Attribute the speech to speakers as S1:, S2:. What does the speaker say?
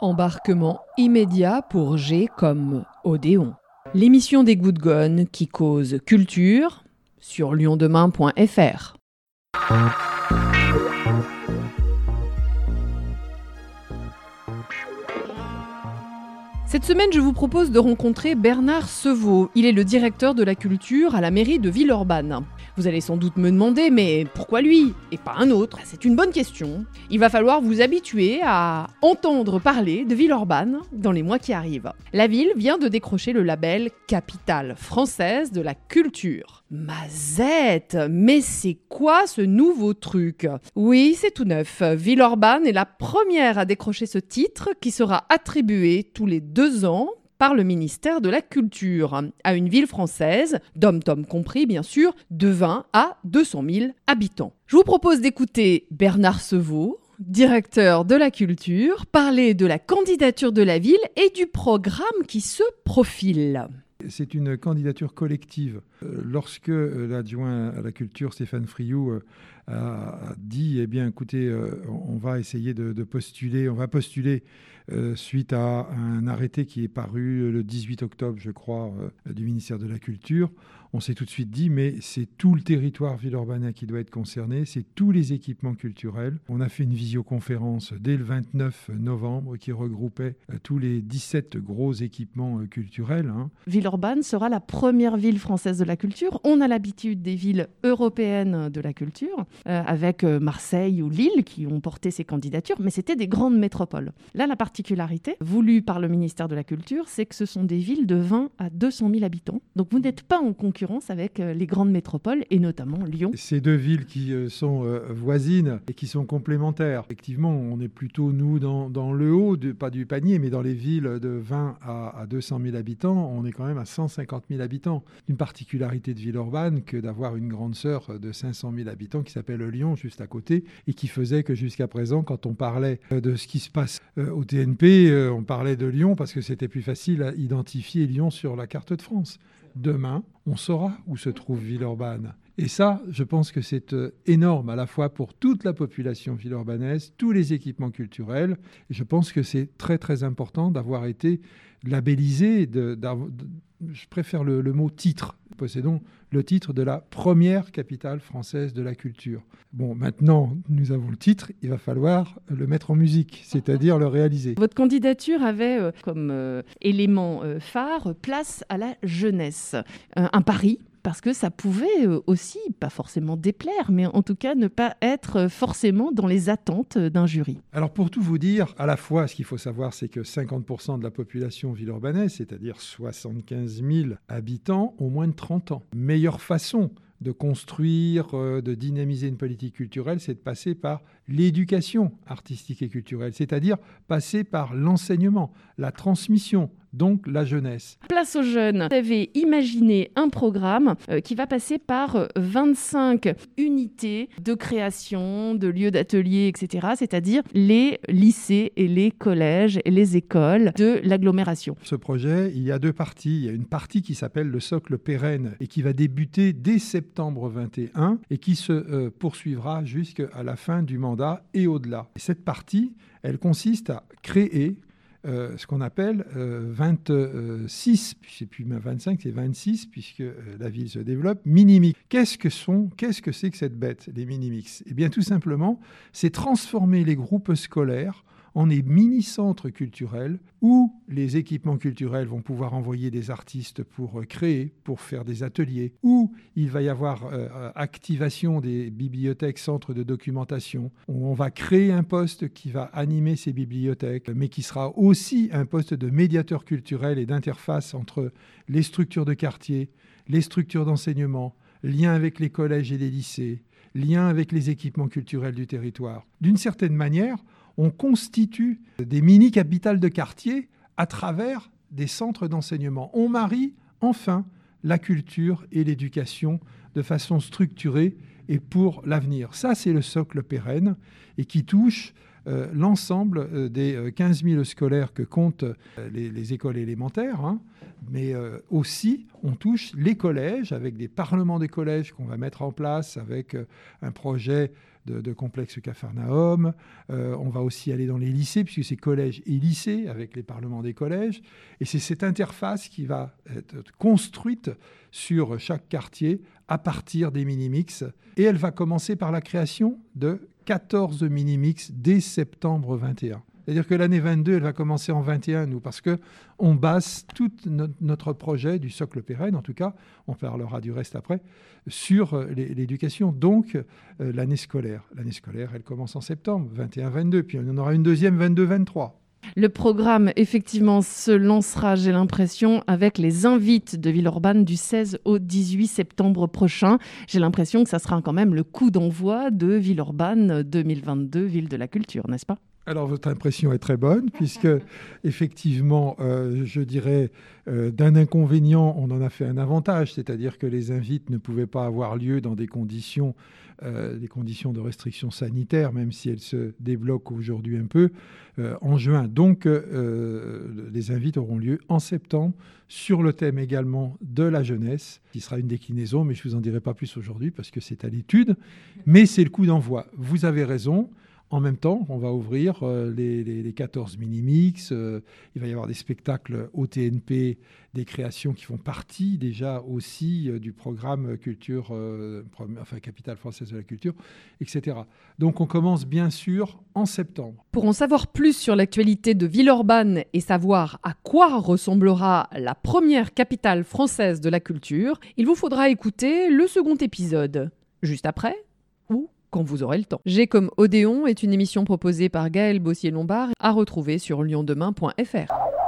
S1: Embarquement immédiat pour G comme Odéon. L'émission des Good Gone qui cause culture sur lyondemain.fr. Cette semaine, je vous propose de rencontrer Bernard Sevaux. Il est le directeur de la culture à la mairie de Villeurbanne. Vous allez sans doute me demander, mais pourquoi lui et pas un autre ? C'est une bonne question. Il va falloir vous habituer à entendre parler de Villeurbanne dans les mois qui arrivent. La ville vient de décrocher le label Capitale française de la culture. Mazette, mais c'est quoi ce nouveau truc ? Oui, c'est tout neuf. Villeurbanne est la première à décrocher ce titre qui sera attribué tous les 2 ans par le ministère de la Culture à une ville française, dom-tom compris bien sûr, de 20 à 200 000 habitants. Je vous propose d'écouter Bernard Sevaux, directeur de la culture, parler de la candidature de la ville et du programme qui se profile.
S2: C'est une candidature collective. Lorsque l'adjoint à la culture, Stéphane Friou, a dit, eh bien, écoutez, on va essayer de postuler, on va postuler suite à un arrêté qui est paru le 18 octobre, je crois, du ministère de la Culture. On s'est tout de suite dit, mais c'est tout le territoire villeurbanais qui doit être concerné, c'est tous les équipements culturels. On a fait une visioconférence dès le 29 novembre qui regroupait tous les 17 gros équipements culturels.
S1: Villeurbanne sera la première ville française de la culture. On a l'habitude des villes européennes de la culture, avec Marseille ou Lille qui ont porté ces candidatures, mais c'était des grandes métropoles. Là, la particularité voulue par le ministère de la Culture, c'est que ce sont des villes de 20 à 200 000 habitants. Donc vous n'êtes pas en concurrence avec les grandes métropoles et notamment Lyon.
S2: Ces deux villes qui sont voisines et qui sont complémentaires. Effectivement, on est plutôt, nous, dans le haut, pas du panier, mais dans les villes de 20 à 200 000 habitants, on est quand même à 150 000 habitants. Une particularité de Villeurbanne que d'avoir une grande sœur de 500 000 habitants qui s'appelle Lyon, juste à côté, et qui faisait que jusqu'à présent, quand on parlait de ce qui se passe au TNP, on parlait de Lyon parce que c'était plus facile à identifier Lyon sur la carte de France. Demain, on saura où se trouve Villeurbanne. Et ça, je pense que c'est énorme, à la fois pour toute la population villeurbanaise, tous les équipements culturels. Et je pense que c'est très, très important d'avoir été labellisé. Je préfère le mot titre. Nous possédons le titre de la première capitale française de la culture. Bon, maintenant, nous avons le titre, il va falloir le mettre en musique, c'est-à-dire le réaliser.
S1: Votre candidature avait comme élément phare place à la jeunesse. Un pari, parce que ça pouvait aussi, pas forcément déplaire, mais en tout cas ne pas être forcément dans les attentes d'un jury.
S2: Alors pour tout vous dire, à la fois, ce qu'il faut savoir, c'est que 50% de la population villeurbannaise, c'est-à-dire 75 000 habitants, ont moins de 30 ans. Meilleure façon de construire, de dynamiser une politique culturelle, c'est de passer par l'éducation artistique et culturelle, c'est-à-dire passer par l'enseignement, la transmission, donc la jeunesse.
S1: Place aux jeunes. Vous avez imaginé un programme qui va passer par 25 unités de création, de lieux d'atelier, etc., c'est-à-dire les lycées et les collèges et les écoles de l'agglomération.
S2: Ce projet, il y a 2 parties. Il y a une partie qui s'appelle le socle pérenne et qui va débuter dès septembre 21 et qui se poursuivra jusqu'à la fin du mandat et au-delà. Et cette partie, elle consiste à créer ce qu'on appelle 26, c'est plus 25, c'est 26, puisque la ville se développe, mini-mix. Qu'est-ce que c'est que cette bête, les mini-mix ? Eh bien, tout simplement, c'est transformer les groupes scolaires en des mini-centres culturels où les équipements culturels vont pouvoir envoyer des artistes pour créer, pour faire des ateliers, où il va y avoir activation des bibliothèques, centres de documentation, où on va créer un poste qui va animer ces bibliothèques, mais qui sera aussi un poste de médiateur culturel et d'interface entre les structures de quartier, les structures d'enseignement, lien avec les collèges et les lycées, lien avec les équipements culturels du territoire. D'une certaine manière, on constitue des mini-capitales de quartier à travers des centres d'enseignement. On marie enfin la culture et l'éducation de façon structurée et pour l'avenir. Ça, c'est le socle pérenne et qui touche l'ensemble des 15 000 scolaires que comptent les écoles élémentaires, mais aussi on touche les collèges avec des parlements des collèges qu'on va mettre en place avec un projet de complexe Capharnaüm. On va aussi aller dans les lycées, puisque c'est collèges et lycées, avec les parlements des collèges. Et c'est cette interface qui va être construite sur chaque quartier à partir des mini-mix. Et elle va commencer par la création de 14 mini-mix dès septembre 21. C'est-à-dire que l'année 22, elle va commencer en 21, nous, parce qu'on base tout notre projet du socle pérenne, en tout cas, on parlera du reste après, sur l'éducation. Donc, l'année scolaire. L'année scolaire, elle commence en septembre, 21-22, puis on en aura une deuxième 22-23.
S1: Le programme, effectivement, se lancera, j'ai l'impression, avec les invites de Villeurbanne du 16 au 18 septembre prochain. J'ai l'impression que ça sera quand même le coup d'envoi de Villeurbanne 2022, Ville de la Culture, n'est-ce pas ?
S2: Alors, votre impression est très bonne, puisque, effectivement, je dirais, d'un inconvénient, on en a fait un avantage, c'est-à-dire que les invites ne pouvaient pas avoir lieu dans des conditions de restriction sanitaire, même si elles se débloquent aujourd'hui un peu, en juin. Donc, les invites auront lieu en septembre, sur le thème également de la jeunesse, qui sera une déclinaison, mais je ne vous en dirai pas plus aujourd'hui, parce que c'est à l'étude. Mais c'est le coup d'envoi. Vous avez raison. En même temps, on va ouvrir les 14 mini-mix. Il va y avoir des spectacles au TNP, des créations qui font partie déjà aussi du programme culture, Capitale française de la culture, etc. Donc on commence bien sûr en septembre.
S1: Pour en savoir plus sur l'actualité de Villeurbanne et savoir à quoi ressemblera la première capitale française de la culture, il vous faudra écouter le second épisode. Juste après ou quand vous aurez le temps. J'ai comme Odéon est une émission proposée par Gaël Bossier-Lombard à retrouver sur liondemain.fr.